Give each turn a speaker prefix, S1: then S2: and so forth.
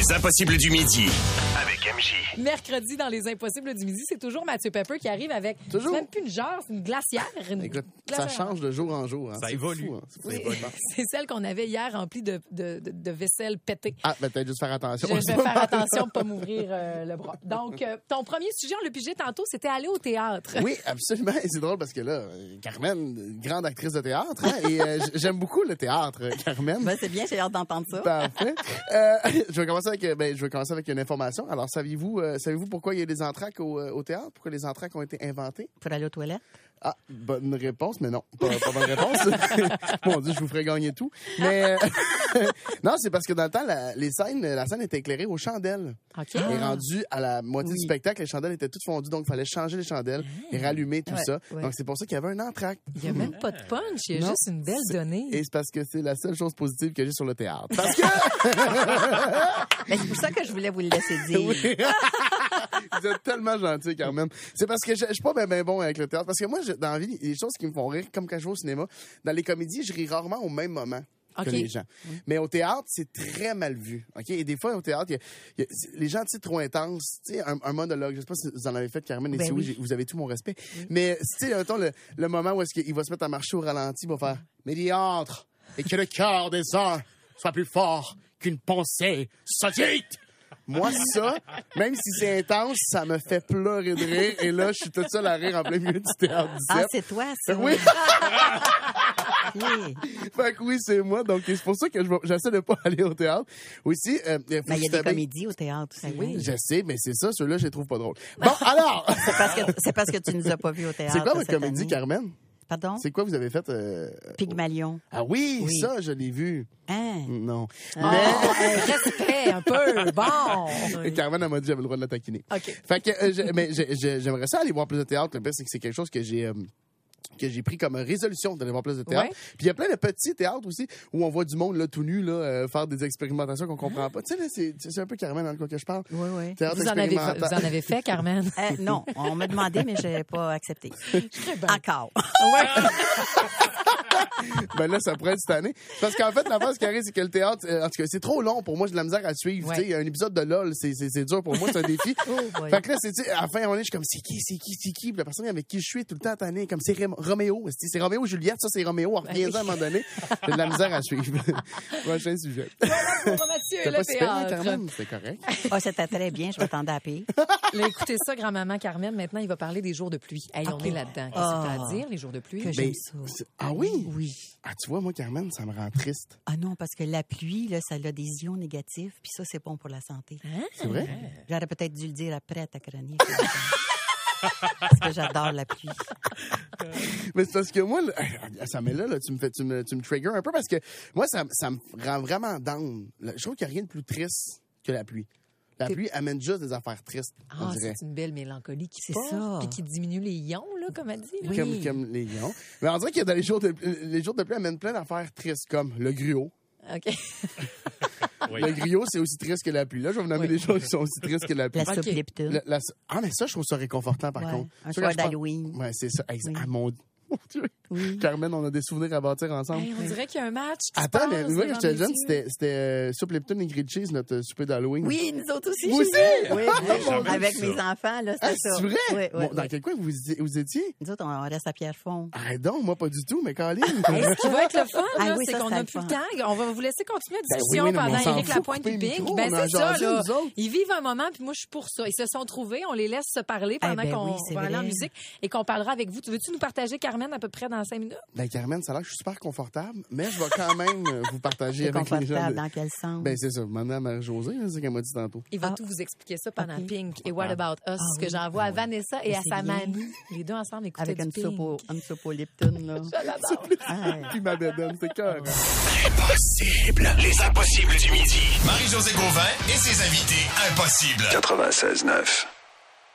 S1: Les Impossibles du Midi. Avec MJ.
S2: Mercredi, dans Les Impossibles du Midi, c'est toujours Mathieu Pepper qui arrive avec... C'est même plus une jarre, c'est une glacière.
S3: Écoute, ça change de jour en jour. Hein.
S4: Ça évolue.
S3: Fou, hein.
S2: C'est celle qu'on avait hier remplie de vaisselle pétée.
S3: Ah, ben peut-être juste faire attention.
S2: Je vais faire attention de ne pas m'ouvrir le bras. Donc, ton premier sujet, on l'a pigé tantôt, c'était aller au théâtre.
S3: Oui, absolument. Et c'est drôle parce que là, Carmen, grande actrice de théâtre, hein, et j'aime beaucoup le théâtre, Carmen.
S5: Ben, c'est bien, j'ai hâte d'entendre ça.
S3: Parfait. Je vais commencer avec une information. Alors, saviez-vous pourquoi il y a des entr'actes au théâtre? Pourquoi les entr'actes ont été inventés?
S5: Pour aller aux toilettes?
S3: Ah, bonne réponse, mais non, pas bonne réponse. Mon Dieu, je vous ferais gagner tout. Mais non, c'est parce que dans le temps, la scène était éclairée aux chandelles.
S2: OK.
S3: Et rendu à la moitié du spectacle, les chandelles étaient toutes fondues, donc il fallait changer les chandelles et rallumer tout ça.
S5: ouais.
S3: Donc c'est pour ça qu'il y avait un entracte.
S2: Il n'y a même pas de punch, il y a juste une belle donnée.
S3: Et c'est parce que c'est la seule chose positive que j'ai sur le théâtre. Parce que...
S5: Ben, c'est pour ça que je voulais vous le laisser dire.
S3: Oui. Vous êtes tellement gentil, Carmen. C'est parce que je suis pas bien bon avec le théâtre. Parce que moi, dans la vie, il y a des choses qui me font rire, comme quand je vais au cinéma. Dans les comédies, je ris rarement au même moment que les gens. Mais au théâtre, c'est très mal vu. OK? Et des fois, au théâtre, les gens, tu sais, trop intenses, tu sais, un monologue. Je sais pas si vous en avez fait, Carmen, et
S5: Ben
S3: si oui, vous avez tout mon respect. Mais, tu sais, mettons, le moment où est-ce qu'il va se mettre à marcher au ralenti, il va faire « Médiantre, et que le cœur des uns soit plus fort qu'une pensée sadique! » Moi, ça, même si c'est intense, ça me fait pleurer de rire. Et là, je suis toute seule à rire en plein milieu du théâtre du
S5: Ah,
S3: CEP.
S5: c'est toi, ça?
S3: Oui.
S5: Oui.
S3: Fait que oui, c'est moi. Donc, c'est pour ça que j'essaie de pas aller au théâtre. Aussi,
S5: Mais il y a des comédies au théâtre, ça
S3: Oui, je sais, mais c'est ça. Ceux-là, je les trouve pas drôles. Bon, alors!
S5: C'est parce que tu nous as pas vus au théâtre.
S3: C'est quoi votre
S5: cette
S3: comédie,
S5: année.
S3: Pardon?
S5: Pardon?
S3: C'est quoi vous avez fait?
S5: Pygmalion.
S3: Ah oui,
S5: Oui.
S3: ça, je l'ai vu.
S5: Hein?
S3: Non.
S2: Respect un peu, bon.
S3: Mais Carmen, elle m'a dit que j'avais le droit de la taquiner.
S2: OK.
S3: Fait que j'aimerais ça aller voir plus de théâtre. Le pire, c'est que c'est quelque chose que j'ai pris comme résolution d'aller voir plus de théâtre.
S2: Ouais.
S3: Puis il y a plein de petits théâtres aussi où on voit du monde là tout nu là faire des expérimentations qu'on comprend pas. Tu sais là, c'est un peu Carmen dans le quoi que je parle.
S5: Oui, oui.
S3: Théâtre
S2: Vous en avez fait, Carmen?
S5: Non, on m'a demandé, mais je n'ai pas accepté. Encore.
S3: Ben là, ça pourrait être cette année. Parce qu'en fait, la phase qui arrive, c'est que le théâtre, en tout cas, c'est trop long pour moi, j'ai de la misère à suivre.
S2: Ouais.
S3: Tu sais, il y a un épisode de LOL, c'est dur pour moi, c'est un défi.
S5: boy.
S3: Fait que là, c'est, tu sais, à la fin, je suis comme, c'est qui? Puis la personne avec qui je suis tout le temps tanné, comme c'est Roméo. C'est Roméo Juliette, ça, c'est Roméo. Reviens-en à un moment donné. J'ai de la misère à suivre. Prochain sujet.
S2: Mathieu,
S3: T'as
S2: le
S3: pas si pire, hein,
S2: théâtre.
S3: Carmen? C'est correct.
S5: Ah, c'était très bien, je m'attendais à pire.
S2: Là, écoutez ça, grand-maman Carmen. Maintenant, il va parler des jours de pluie. Hey, on est là-dedans. Qu'est-ce que t'as à dire, les jours de pluie?
S5: Que j'aime ça.
S3: Ah oui?
S5: Oui.
S3: Ah, tu vois, moi, Carmen, ça me rend triste.
S5: Ah non, parce que la pluie, là, ça a des ions négatifs, puis ça, c'est bon pour la santé.
S3: C'est vrai?
S5: J'aurais peut-être dû le dire après à ta chronique. Parce que j'adore la pluie.
S3: Mais c'est parce que moi, ça met là, tu me trigger un peu parce que moi, ça me rend vraiment down. Je trouve qu'il n'y a rien de plus triste que la pluie. La pluie amène juste des affaires tristes, on
S2: Ah,
S3: dirait.
S2: c'est une belle mélancolie qui
S5: C'est
S2: porte,
S5: ça.
S2: puis qui diminue les ions, là, comme elle dit. là.
S5: Oui.
S3: Comme les lions. Mais on dirait que dans les jours de pluie amènent plein d'affaires tristes, comme le gruau.
S2: OK.
S4: Oui.
S3: Le griot, c'est aussi triste que la pluie. Là, je vais vous nommer des choses qui sont aussi tristes que la pluie.
S5: La soupe
S2: OK.
S5: Lipton.
S3: Ah, mais ça, je trouve ça réconfortant, par
S5: Ouais,
S3: contre.
S5: un
S3: Ça,
S5: soir
S3: quand je parle-
S5: d'Halloween.
S3: Ouais, c'est ça. Hey,
S5: Oui.
S3: ah, mon Dieu.
S5: Oui.
S3: Carmen, on a des souvenirs à bâtir ensemble.
S2: Hey, on dirait qu'il y a un match. qui se
S3: Attends,
S2: passe
S3: mais moi, quand j'étais
S2: devant
S3: jeune,
S2: mes yeux.
S3: c'était soupe Lipton et grilled cheese, notre souper d'Halloween.
S5: Oui, nous autres aussi.
S3: Vous
S5: chez
S3: aussi?
S5: nous. Oui, oui.
S4: Jamais
S5: Avec
S4: vu
S5: mes
S4: ça.
S5: enfants, là,
S3: Ah,
S5: c'est ça.
S3: c'est vrai?
S5: Oui, oui,
S3: Bon, dans
S5: oui.
S3: quel coin vous étiez?
S5: Nous autres, on reste à Pierrefonds.
S3: Ah, donc, moi, pas du tout, mais Caroline.
S2: Hey, ce qui va être le fun,
S5: Ah
S2: là,
S5: oui,
S2: c'est
S5: ça,
S2: qu'on
S5: c'était
S2: n'a
S5: le
S2: plus le
S5: fun.
S2: temps. On va vous laisser continuer la
S3: Ben oui,
S2: discussion
S3: oui, mais on
S2: pendant
S3: s'en
S2: Éric
S3: fout,
S2: Lapointe
S3: couper
S2: et
S3: le
S2: Pink.
S3: micro,
S2: Ben,
S3: on a
S2: c'est ça,
S3: jasé,
S2: là.
S3: nous autres.
S2: Ils vivent un moment, puis moi, je suis pour ça. Ils se sont trouvés. On les laisse se parler pendant
S5: ben
S2: qu'on
S5: oui, c'est
S2: va aller en
S5: vrai.
S2: musique et qu'on parlera avec vous. Veux-tu nous partager, Carmen, à peu près dans 5 minutes?
S3: Ben, Carmen, ça a l'air que je suis super confortable, mais je vais quand même vous partager
S5: C'est
S3: avec les gens.
S5: confortable dans quel sens?
S3: Ben, c'est ça. Demandez à Marie-Josée, c'est ce qu'elle m'a dit tantôt.
S2: Il va
S5: Ah.
S2: tout vous expliquer ça pendant
S5: OK.
S2: Pink et What About Us, que
S5: oui.
S2: j'envoie à Vanessa et à
S5: C'est
S2: sa
S5: bien.
S2: mamie. Les deux ensemble écoutaient
S5: Avec
S2: du
S5: une
S2: Pink.
S5: soupe au Lipton, là.
S2: Je l'adore.
S5: Hey.
S3: Puis ma bédaine, c'est cœur.
S1: Impossible. Les Impossibles du Midi. Marie-Josée Gauvin et ses invités impossibles.
S6: 96.9.